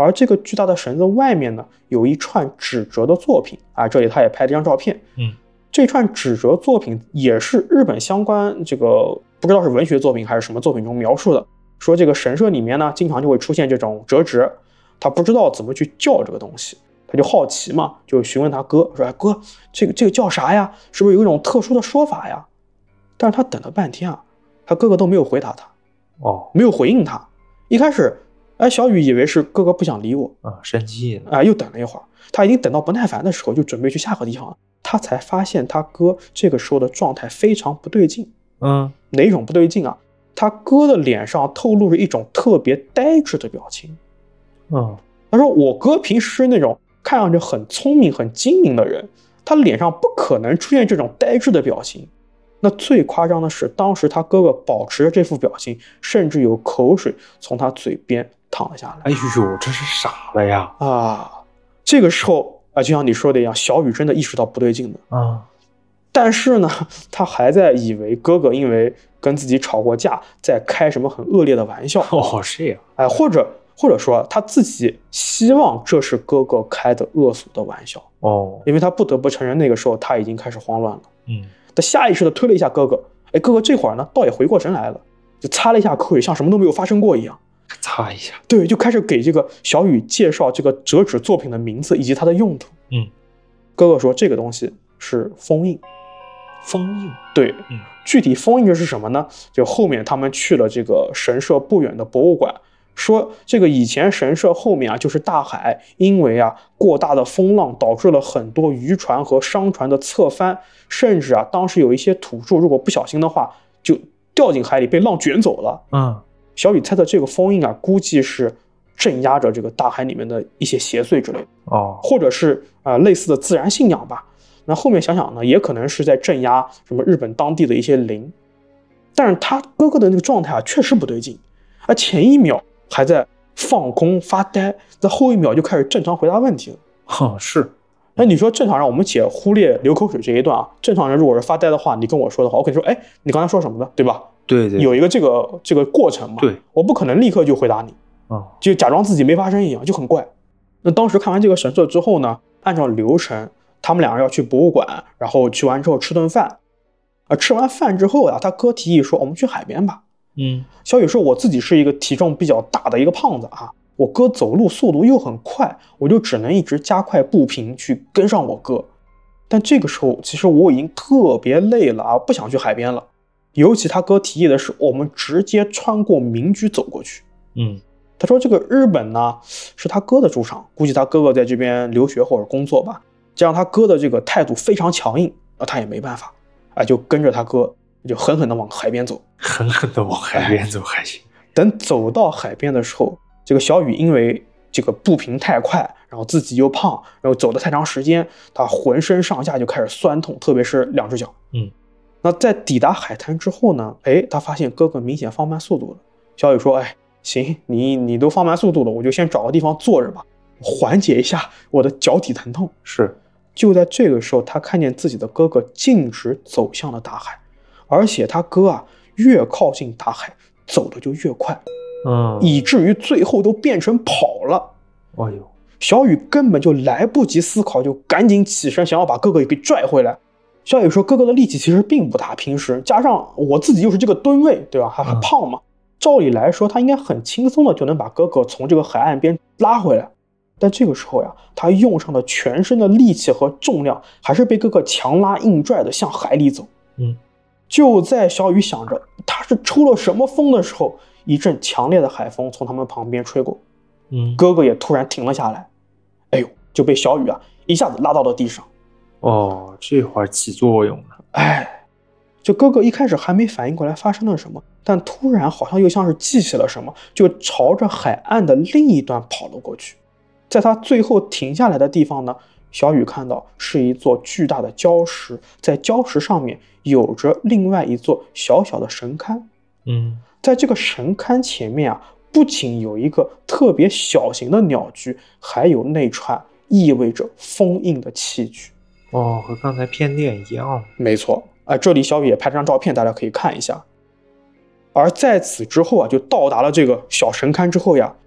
而这个巨大的绳子外面呢，有一串纸折的作品啊，这里他也拍了一张照片。这串纸折作品也是日本相关这个不知道是文学作品还是什么作品中描述的，说这个神社里面呢，经常就会出现这种折纸，他不知道怎么去叫这个东西，他就好奇嘛，就询问他哥说：“哎哥，这个叫啥呀？是不是有一种特殊的说法呀？”但是他等了半天啊，他哥哥都没有回答他，没有回应他。一开始，小雨以为是哥哥不想理我啊，生气了啊，又等了一会儿，他已经等到不耐烦的时候，就准备去下个地方，他才发现他哥这个时候的状态非常不对劲。哪种不对劲啊？他哥的脸上透露着一种特别呆滞的表情。他说我哥平时是那种看上去很聪明很精明的人，他脸上不可能出现这种呆滞的表情。那最夸张的是，当时他哥哥保持着这副表情，甚至有口水从他嘴边淌了下来。 哎呦，这是傻了呀！ 这个时候就像你说的一样，小雨真的意识到不对劲的但是呢，他还在以为哥哥因为跟自己吵过架，在开什么很恶劣的玩笑。 是呀。 或者说他自己希望这是哥哥开的恶俗的玩笑。因为他不得不承认，那个时候他已经开始慌乱了。他下意识的推了一下哥哥，哥哥这会儿呢，倒也回过神来了，就擦了一下口水，像什么都没有发生过一样。 擦一下， 对，就开始给这个小雨介绍这个折纸作品的名字以及它的用途。哥哥说这个东西是封印。 封印？ 对，具体封印的是什么呢？就后面他们去了这个神社不远的博物馆，说这个以前神社后面就是大海，因为过大的风浪导致了很多渔船和商船的侧翻，甚至当时有一些土著如果不小心的话就掉进海里被浪卷走了。小雨猜测这个封印估计是镇压着这个大海里面的一些邪祟之类的或者是类似的自然信仰吧。那后面想想呢，也可能是在镇压什么日本当地的一些灵。但是他哥哥的那个状态确实不对劲，前一秒还在放空发呆，在后一秒就开始正常回答问题了。 是。 那你说正常人，我们且忽略流口水这一段正常人如果是发呆的话，你跟我说的话，我可以说，你刚才说什么的，对吧？ 对， 有一个这个过程嘛。 对， 我不可能立刻就回答你，就假装自己没发生一样，就很怪。那当时看完这个神社之后呢，按照流程，他们两人要去博物馆，然后去完之后吃顿饭。吃完饭之后他哥提议说我们去海边吧。小雨说我自己是一个体重比较大的一个胖子我哥走路速度又很快，我就只能一直加快步频去跟上我哥。但这个时候其实我已经特别累了不想去海边了。尤其他哥提议的是我们直接穿过民居走过去。他说这个日本呢是他哥的主场，估计他哥哥在这边留学或者工作吧，加上他哥的这个态度非常强硬，他也没办法就跟着他哥就狠狠地往海边走。 狠狠地往海边走还行。 等走到海边的时候，这个小雨因为这个步频太快，然后自己又胖，然后走得太长时间，他浑身上下就开始酸痛，特别是两只脚。那在抵达海滩之后呢，他发现哥哥明显放慢速度了。小雨说行，你都放慢速度了，我就先找个地方坐着吧，缓解一下我的脚底疼痛。 是。 就在这个时候，他看见自己的哥哥径直走向了大海，而且他哥越靠近大海走的就越快，以至于最后都变成跑了。小雨根本就来不及思考，就赶紧起身想要把哥哥给拽回来。小雨说哥哥的力气其实并不大，平时加上我自己又是这个吨位，对吧，还胖嘛，照理来说他应该很轻松的就能把哥哥从这个海岸边拉回来。但这个时候他用上了全身的力气和重量，还是被哥哥强拉硬拽的向海里走。就在小雨想着他是抽了什么风的时候，一阵强烈的海风从他们旁边吹过。哥哥也突然停了下来，就被小雨一下子拉到了地上。 这会儿起作用了。 就哥哥一开始还没反应过来发生了什么，但突然好像又像是记起了什么，就朝着海岸的另一端跑了过去。在他最后停下来的地方呢，小雨看到是一座巨大的礁石，在礁石上面有着另外一座小小的神龛。在这个神龛前面不仅有一个特别小型的鸟居，还有那串意味着封印的器具。 和刚才片店一样。 没错。这里小雨也拍了张照片，大家可以看一下。而在此之后就到达了这个小神龛之后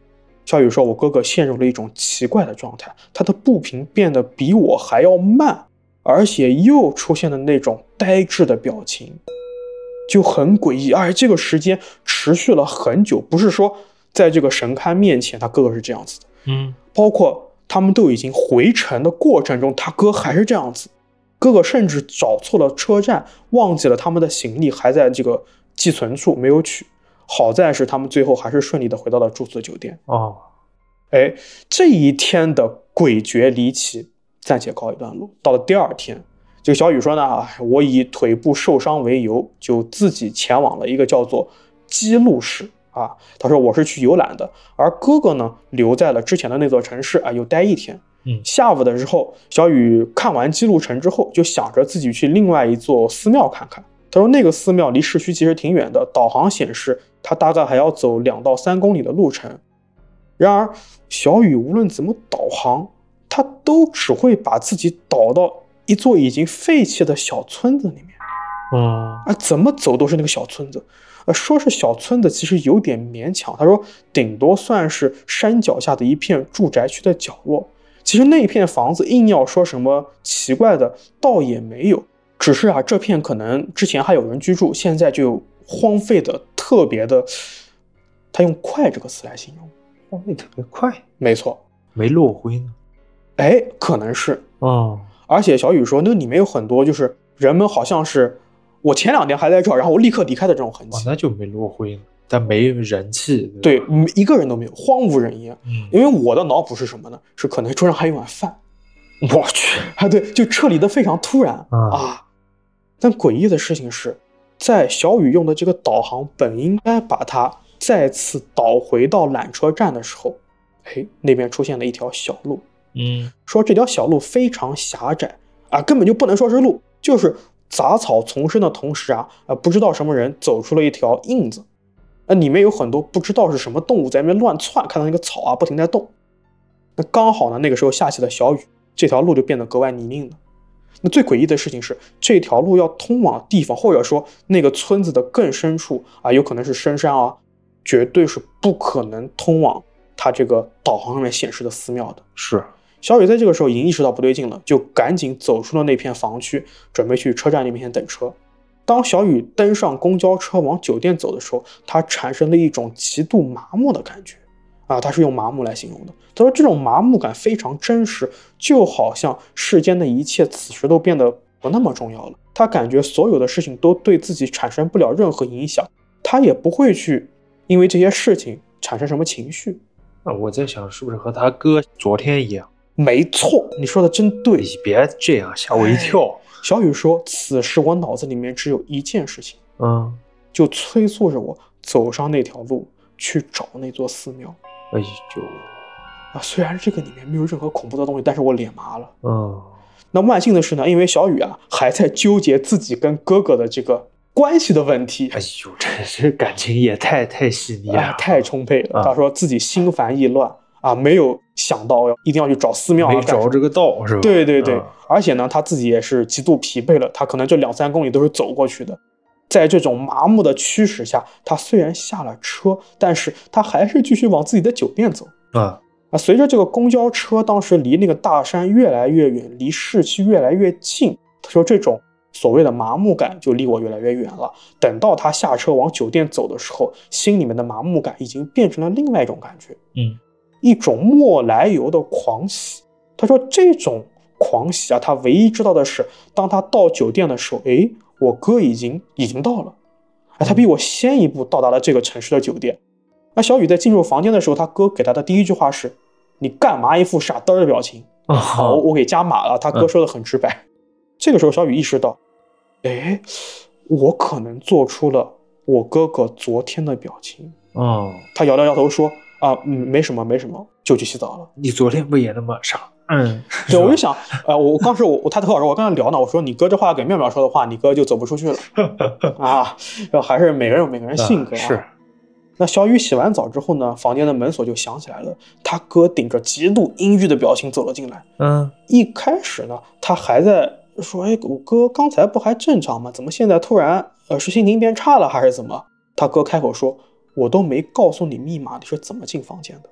小雨说，我哥哥陷入了一种奇怪的状态，他的步频变得比我还要慢，而且又出现了那种呆滞的表情，就很诡异。而且这个时间持续了很久，不是说在这个神龛面前他哥哥是这样子的，包括他们都已经回城的过程中，他哥还是这样子。哥哥甚至找错了车站，忘记了他们的行李还在这个寄存处没有取。好在是他们最后还是顺利的回到了住宿的酒店。这一天的诡谲离奇暂且告一段落。到了第二天，这个小雨说呢，我以腿部受伤为由，就自己前往了一个叫做基路市啊。他说我是去游览的，而哥哥呢留在了之前的那座城市啊，又待一天。下午的时候，小雨看完基路城之后，就想着自己去另外一座寺庙看看。他说那个寺庙离市区其实挺远的，导航显示他大概还要走2到3公里的路程。然而小雨无论怎么导航，他都只会把自己导到一座已经废弃的小村子里面。怎么走都是那个小村子。说是小村子其实有点勉强，他说顶多算是山脚下的一片住宅区的角落。其实那片房子硬要说什么奇怪的倒也没有，只是这片可能之前还有人居住，现在就荒废的特别的，他用快这个词来形容， 荒废特别快。 没错， 没落灰呢？ 可能是。而且小雨说那里面有很多就是人们好像是我前2天还在这儿，然后我立刻离开的这种痕迹。 那就没落灰呢，但没人气。 对，一个人都没有，荒无人烟。因为我的脑补是什么呢？是可能桌上还有碗饭。 我去对，就撤离的非常突然但诡异的事情是，在小雨用的这个导航本应该把它再次导回到缆车站的时候，那边出现了一条小路。说这条小路非常狭窄根本就不能说是路，就是杂草丛生的同时不知道什么人走出了一条印子。里面有很多不知道是什么动物在那边乱窜，看到那个草不停在动。那刚好呢，那个时候下起了小雨，这条路就变得格外泥泞了。那最诡异的事情是，这条路要通往地方，或者说那个村子的更深处有可能是深山绝对是不可能通往他这个导航上面显示的寺庙的。 是。 小雨在这个时候已经意识到不对劲了，就赶紧走出了那片房区，准备去车站那边等车。当小雨登上公交车往酒店走的时候，他产生了一种极度麻木的感觉他是用麻木来形容的。他说这种麻木感非常真实，就好像世间的一切此时都变得不那么重要了。他感觉所有的事情都对自己产生不了任何影响，他也不会去因为这些事情产生什么情绪。 我在想是不是和他哥昨天一样。 没错，你说的真对。 你别这样，吓我一跳。 小雨说此时我脑子里面只有一件事情就催促着我走上那条路去找那座寺庙。虽然这个里面没有任何恐怖的东西，但是我脸麻了。那万幸的是呢，因为小雨还在纠结自己跟哥哥的这个关系的问题。 这感情也太细腻了， 太充沛了。他说自己心烦意乱没有想到一定要去找寺庙， 没找这个道是吧？ 对，而且呢他自己也是极度疲惫了，他可能这2-3公里都是走过去的。在这种麻木的驱使下，他虽然下了车，但是他还是继续往自己的酒店走。随着这个公交车当时离那个大山越来越远，离市区越来越近，他说这种所谓的麻木感就离我越来越远了。等到他下车往酒店走的时候，心里面的麻木感已经变成了另外一种感觉，一种莫来由的狂喜。他说这种狂喜他唯一知道的是，当他到酒店的时候，我哥已经到了，他比我先一步到达了这个城市的酒店。那小雨在进入房间的时候，他哥给他的第一句话是：“你干嘛一副傻嘚的表情？”我给加码了，他哥说的很直白。这个时候小雨意识到，我可能做出了我哥哥昨天的表情。他摇了摇头说：“没什么，就去洗澡了。” 你昨天不也那么傻？ 对，我就想，我当时他和我说，我刚才聊呢，我说你哥这话给妙妙说的话，你哥就走不出去了还是每个人有每个人性格是。 那小雨洗完澡之后呢，房间的门锁就响起来了，他哥顶着极度阴郁的表情走了进来。一开始呢，他还在说，我哥刚才不还正常吗？怎么现在突然是心情变差了还是怎么？他哥开口说，我都没告诉你密码，你是怎么进房间的？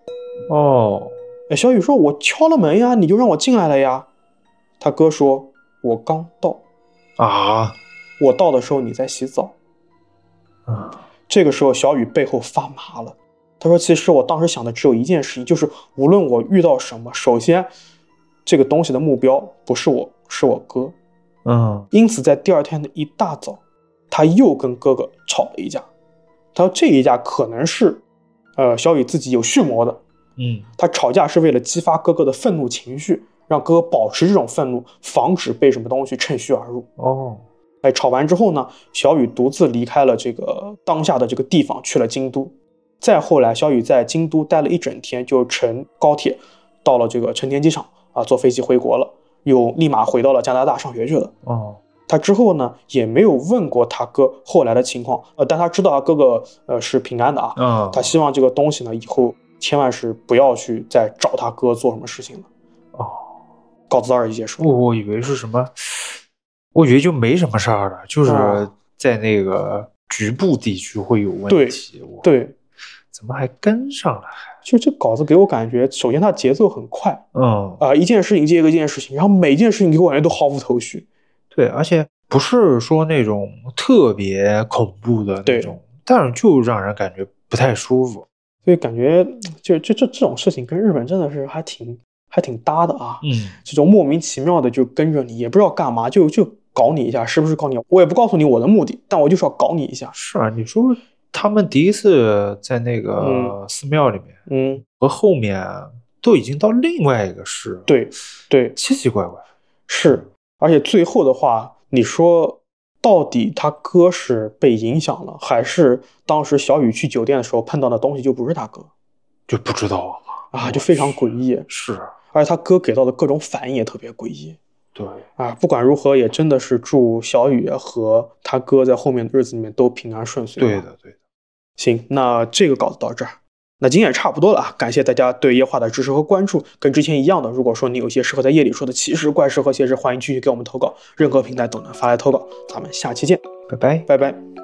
哦， 小雨说：“我敲了门呀，你就让我进来了呀。”他哥说：“我刚到。” 啊， 我到的时候你在洗澡。这个时候小雨背后发麻了。他说：“其实我当时想的只有一件事情，就是无论我遇到什么，首先这个东西的目标不是我，是我哥。”因此在第二天的一大早，他又跟哥哥吵了一架。他说这一架可能是小雨自己有蓄谋的。他吵架是为了激发哥哥的愤怒情绪，让哥哥保持这种愤怒，防止被什么东西趁虚而入。吵完之后呢，小雨独自离开了这个当下的这个地方，去了京都。再后来，小雨在京都待了一整天，就乘高铁到了这个成田机场坐飞机回国了，又立马回到了加拿大上学去了。他之后呢也没有问过他哥后来的情况，但他知道他哥哥是平安的啊。他希望这个东西呢以后千万是不要去再找他哥做什么事情了。稿子到这儿就结束。 我以为是什么，我以为就没什么事儿了，就是在那个局部地区会有问题。 对， 怎么还跟上了？ 就这稿子给我感觉，首先它节奏很快，一件事情接一件事情，然后每件事情给我感觉都毫无头绪。 对，而且不是说那种特别恐怖的那种，但是就让人感觉不太舒服。 所以感觉就这种事情跟日本真的是还挺搭的啊。这种莫名其妙的就跟着你，也不知道干嘛，就搞你一下，是不是搞你？我也不告诉你我的目的，但我就是要搞你一下。 是啊，你说他们第一次在那个寺庙里面，和后面都已经到另外一个市了。 对， 奇奇怪怪。 是，而且最后的话，你说到底他哥是被影响了，还是当时小雨去酒店的时候碰到的东西就不是他哥？ 就不知道就非常诡异。 是， 而且他哥给到的各种反应也特别诡异。 对不管如何，也真的是祝小雨和他哥在后面的日子里面都平安顺遂。 对的。 行，那这个稿子到这儿，那今天也差不多了感谢大家对夜话的支持和关注。跟之前一样的，如果说你有些适合在夜里说的奇事、怪事和邪事，欢迎继续给我们投稿，任何平台都能发来投稿。咱们下期见， 拜拜。 拜拜。